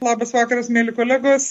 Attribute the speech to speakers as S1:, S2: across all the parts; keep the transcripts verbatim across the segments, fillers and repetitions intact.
S1: Labas vakaras, mėly kolegos.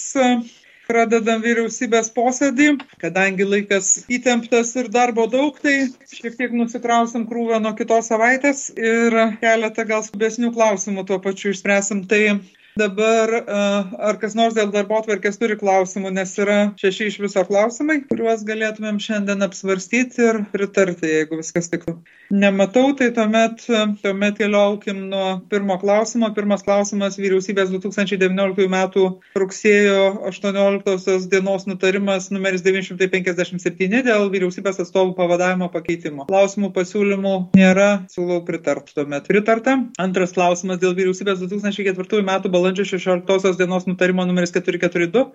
S1: Pradedam vyriausybės posėdį. Kadangi laikas įtemptas ir darbo daug, tai šiek tiek nusikrausim krūvą nuo kitos savaitės ir keletą gal skubesnių klausimų tuo pačiu išspręsim. Tai dabar ar kas nors dėl darbotvarkės turi klausimų, nes yra šeši iš viso klausimai, kuriuos galėtumėm šiandien apsvarstyti ir pritarti, jeigu viskas tiktų. Nematau, tai tuomet, tuomet keliaukim nuo pirmo klausimo. Pirmas klausimas vyriausybės du tūkstančiai devynioliktųjų metų rugsėjo aštuonioliktosios dienos nutarimas numeris devyni šimtai penkiasdešimt septyni dėl vyriausybės atstovų pavadavimo pakeitimo. Klausimų pasiūlymų nėra, siūlau pritarti tuomet. Pritarta. Antras klausimas dėl vyriausybės du tūkstančiai ketvirtųjų metų balandžio šešioliktosios dienos nutarimo numeris keturi keturi du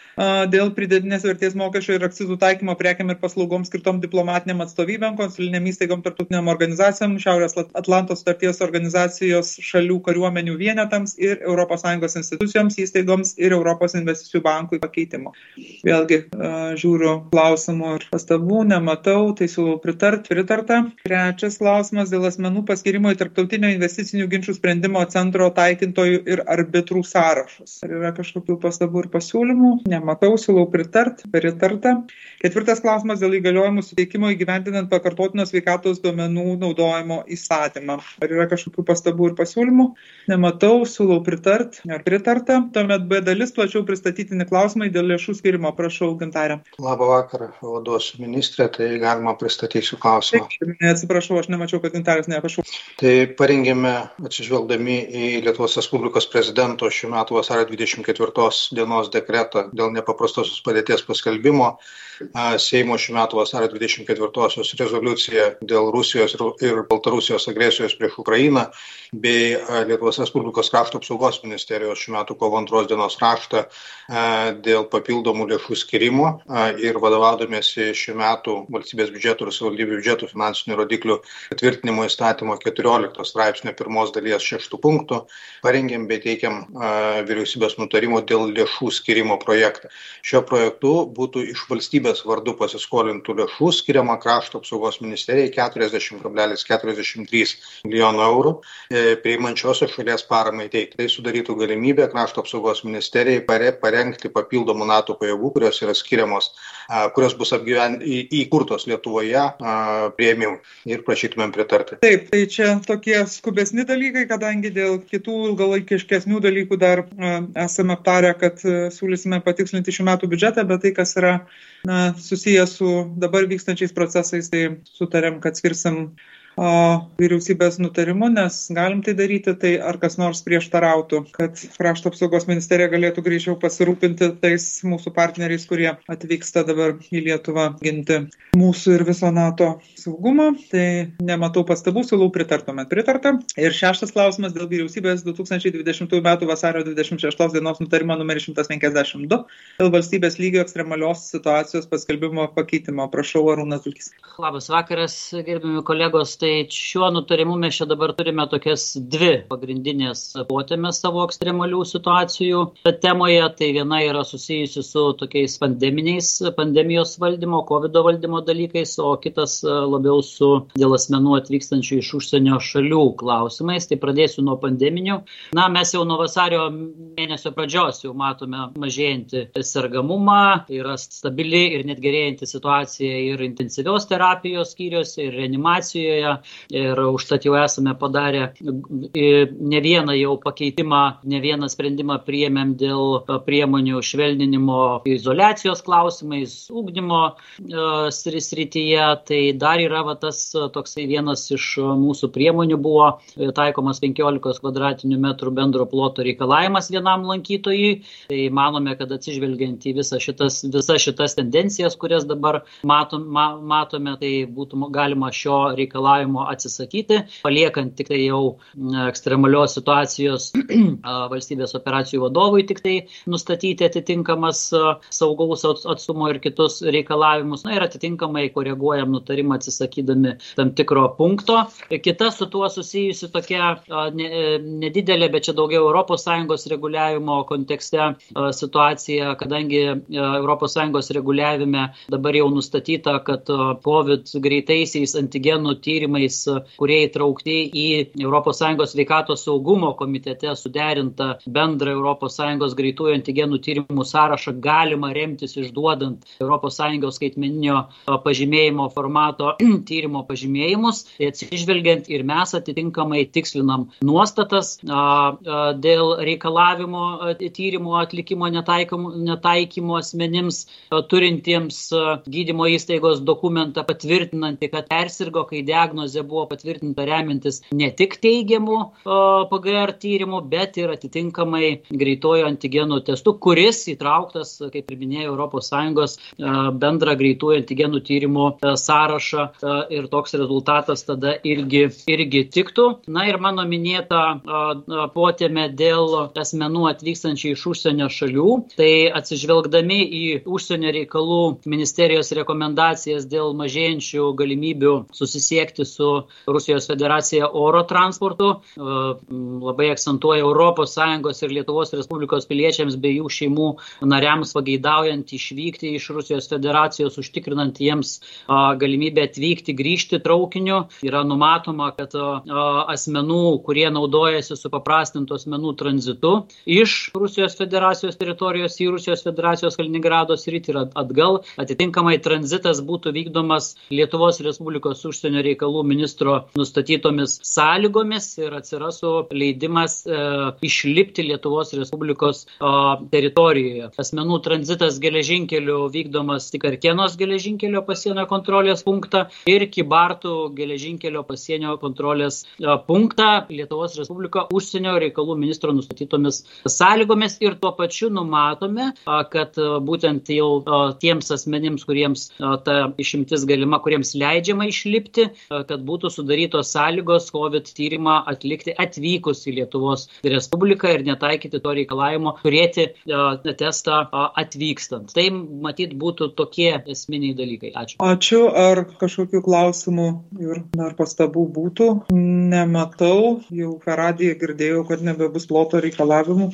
S1: dėl pridėtinės vertės mokesčio ir akcizų taikymo prekiam ir paslaugoms skirtom diplomatiniam atstovybėm, konsuliniam įstaigom, tarptautiniam organizacijom, Šiaurės Atlanto sutarties organizacijos šalių kariuomenių vienetams ir Europos Sąjungos institucijoms, įstaigoms ir Europos investicijų bankui pakeitimo. Vėlgi, žiūriu klausimų ir pastabų, nematau, tai siūlau pritart, pritarta. Trečias klausimas dėl asmenų paskirimo į tarptautinio investicinių ginčių sprendimo centro taikintojų ir arbitrų sąrašus. Ar yra kažkokių pastabų ir pasiūlymų? Ne. Matau, siūlau pritart, pritarta. Ketvirtas klausimas dėl įgaliojimų suteikimo įgyvendinant pakartotinio sveikatos duomenų naudojimo įstatymą. Ar yra kažkokių pastabų ir pasiūlymų? Nematau, siūlau pritart, ar pritarta. Tuomet B dalis plačiau pristatytini klausimai dėl lėšų skirimo. Prašau, Gintarė.
S2: Labą vakarą, vaduosiu ministrė, tai galima pristatysiu klausimą.
S1: Taip, atsiprašau, aš nemačiau, kad Gintarės neprašau.
S2: Tai parengėme, atsižvelgdami į Lietuvos Respublikos prezidento šių metų vasario dvidešimt ketvirtos dienos dekretą dėl nepaprastosios padėties paskelbimo, Seimo šių metų vasario dvidešimt ketvirtosios rezoliucija dėl Rusijos ir Baltarusijos agresijos prieš Ukrainą bei Lietuvos Respublikos krašto apsaugos ministerijos šių metų kovo antros dienos raštą dėl papildomų lėšų skirimo ir vadovaudomėsi šių metų valstybės biudžetų ir savivaldybių biudžetų finansinių rodiklių patvirtinimo įstatymo keturioliktos straipsnio pirmos dalies šeštų punktų parengėm bei teikiam vyriausybės nutarimo dėl lėšų skirimo projektą. Šiuo projektu būtų iš valstybės vardu pasiskolintų lėšų skiriama krašto apsaugos ministerijai keturiasdešimt kablelis keturiasdešimt trys milijonų eurų priimančiosios šalies paramai teikti. Tai sudarytų galimybę krašto apsaugos ministerijai parengti papildomų NATO pajėgų, kurios yra skiriamos, kurios bus apgyven, įkurtos Lietuvoje priėmimui ir prašytumėm pritarti.
S1: Taip, tai čia tokie skubesni dalykai, kadangi dėl kitų ilgalaikiškesnių dalykų dar esame aptarę, kad siūlysime patikslinti šių metų biudžetą, bet tai, kas yra na, susijęs su dabar vykstančiais procesais, tai sutarėm, kad skirsim o, vyriausybės nutarimu, nes galim tai daryti, tai ar kas nors prieštarautų, kad krašto apsaugos ministerija galėtų greičiau pasirūpinti tais mūsų partneriais, kurie atvyksta dabar į Lietuvą ginti mūsų ir viso NATO saugumo. Tai nematau pastabų, siūlau pritartumėt. Pritarta. Ir šeštas klausimas dėl vyriausybės du tūkstančiai dvidešimtųjų metų vasario dvidešimt šeštos dienos nutarimo numeris šimtas penkiasdešimt du dėl valstybės lygio ekstremalios situacijos paskelbimo pakeitimo. Prašau, Arūnas Dulkys.
S3: Labas vakaras, gerbiami kolegos. Tai šiuo nutarimu mes čia dabar turime tokias dvi pagrindinės potėmes savo ekstremalių situacijų temoje. Tai viena yra susijusi su tokiais pandeminiais, pandemijos valdymo, COVID valdymo dalykais, o kitas labiau su dėl asmenų atvykstančių iš užsienio šalių klausimais. Tai pradėsiu nuo pandeminių. Na, mes jau nuo vasario mėnesio pradžios jau matome mažėjantį sergamumą, tai yra stabili ir net gerėjanti situacija ir intensyvios terapijos skyriuose, ir reanimacijoje. Ir užtat jau esame padarę ne vieną jau pakeitimą, ne vieną sprendimą priėmėm dėl priemonių švelninimo izoliacijos klausimais, ugdymo uh, srityje. Tai dar yra va, tas toksai vienas iš mūsų priemonių buvo taikomas penkiolikos kvadratinių metrų bendro ploto reikalavimas vienam lankytojui. Tai manome, kad atsižvelgiant į visas šitas, visas šitas tendencijas, kurias dabar matom, ma, matome, tai būtų galima šio reikalavimo atsisakyti, paliekant tik tai jau ekstremalios situacijos valstybės operacijų vadovui tik tai nustatyti atitinkamas saugaus atstumo ir kitus reikalavimus. Na ir atitinkamai koreguojam nutarimą atsisakydami tam tikro punkto. Kita su tuo susijusi tokia nedidelė, bet čia daugiau Europos Sąjungos reguliavimo kontekste situacija, kadangi Europos Sąjungos reguliavime dabar jau nustatyta, kad COVID greitaisiais antigenų tyrimų tyrimais, kurie įtraukti į Europos Sąjungos sveikatos saugumo komitete suderintą bendrą Europos Sąjungos greitųjų antigenų tyrimų sąrašą, galima remtis išduodant Europos Sąjungos skaitmeninio pažymėjimo formato tyrimo pažymėjimus, tai atsižvelgiant ir mes atitinkamai tikslinam nuostatas a, a, dėl reikalavimo a, tyrimo atlikimo netaikymo, netaikymo asmenims a, turintiems a, gydymo įstaigos dokumentą patvirtinantį, kad persirgo, kai diagnozė buvo patvirtinta remintis ne tik teigiamų a, P G R tyrimų, bet ir atitinkamai greitojo antigenų testu, kuris įtrauktas, kaip ir minėjau, Europos Sąjungos a, bendrą greitųjų antigenų tyrimų a, sąrašą a, ir toks rezultatas tada irgi, irgi tiktų. Na ir mano minėta a, a, potėmė dėl asmenų atvykstančių iš užsienio šalių, tai atsižvelgdami į užsienio reikalų ministerijos rekomendacijas dėl mažėjančių galimybių susisiekti su Rusijos federacija oro transportu, labai akcentuoja Europos Sąjungos ir Lietuvos Respublikos piliečiams bei jų šeimų nariams pageidaujant išvykti iš Rusijos federacijos, užtikrinant jiems galimybę atvykti, grįžti traukiniu. Yra numatoma, kad asmenų, kurie naudojasi supaprastintų asmenų tranzitu iš Rusijos federacijos teritorijos į Rusijos federacijos Kaliningrado sritį ir atgal, atitinkamai tranzitas būtų vykdomas Lietuvos Respublikos užsienio reikalų ministro nustatytomis sąlygomis ir atsirastų leidimas e, išlipti Lietuvos Respublikos e, teritorijoje. Asmenų tranzitas geležinkeliu vykdomas tik Arkėnos geležinkelio pasienio kontrolės punktą ir Kybartų geležinkelio pasienio kontrolės e, punktą Lietuvos Respubliko užsienio reikalų ministro nustatytomis sąlygomis ir tuo pačiu numatome, a, kad a, būtent jau a, tiems asmenims, kuriems a, ta išimtis galima, kuriems leidžiama išlipti, a, kad būtų sudarytos sąlygos COVID tyrimą atlikti atvykus į Lietuvos Respubliką ir netaikyti to reikalavimo turėti a, testą a, atvykstant. Tai matyt būtų tokie esminiai dalykai. Ačiū.
S1: Ačiū. Ar kažkokių klausimų ir dar pastabų būtų? Nematau. Jau per radiją girdėjau, kad nebebus ploto reikalavimų.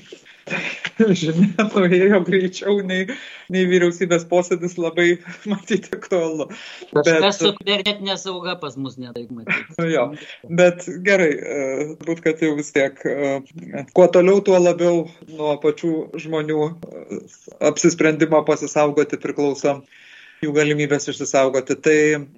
S1: Žinia, nuėjo greičiau nei, nei vyriausybės posėdis, labai matyti aktualu.
S3: Kažkas su kibernetinė sauga pas mus netaip matyti.
S1: Jo, bet gerai, būt, kad jau vis tiek, kuo toliau, tuo labiau nuo pačių žmonių apsisprendimo pasisaugoti priklauso jų galimybės išsisaugoti. Tai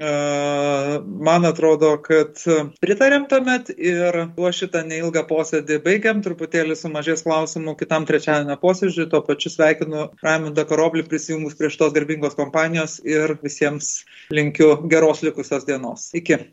S1: uh, man atrodo, kad pritarėm tuomet ir tuo šitą neilgą posėdį baigiam, truputėlį sumažės klausimų kitam trečiadienio posėdžiui, tuo pačiu sveikinu Raimundą Karoblį prisijungus prie šitos garbingos kompanijos ir visiems linkiu geros likusios dienos. Iki.